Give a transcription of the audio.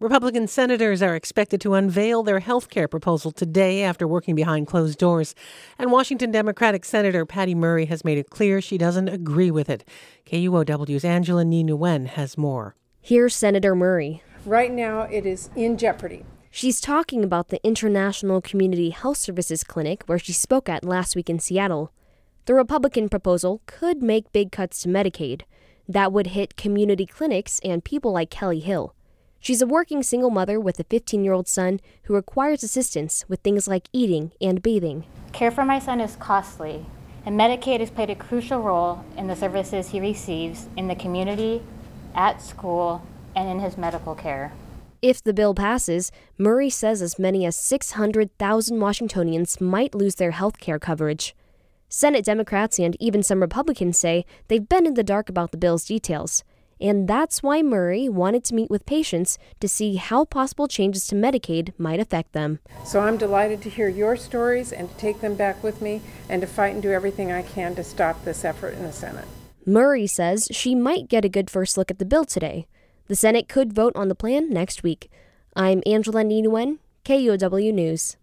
Republican senators are expected to unveil their health care proposal today after working behind closed doors. And Washington Democratic Senator Patty Murray has made it clear she doesn't agree with it. KUOW's Angela Nguyen has more. Here's Senator Murray. Right now, it is in jeopardy. She's talking about the International Community Health Services Clinic where she spoke at last week in Seattle. The Republican proposal could make big cuts to Medicaid. That would hit community clinics and people like Kelly Hill. She's a working single mother with a 15-year-old son who requires assistance with things like eating and bathing. Care for my son is costly, and Medicaid has played a crucial role in the services he receives in the community, at school, and in his medical care. If the bill passes, Murray says as many as 600,000 Washingtonians might lose their health care coverage. Senate Democrats and even some Republicans say they've been in the dark about the bill's details. And that's why Murray wanted to meet with patients to see how possible changes to Medicaid might affect them. So I'm delighted to hear your stories and to take them back with me and to fight and do everything I can to stop this effort in the Senate. Murray says she might get a good first look at the bill today. The Senate could vote on the plan next week. I'm Angela Nguyen, KUOW News.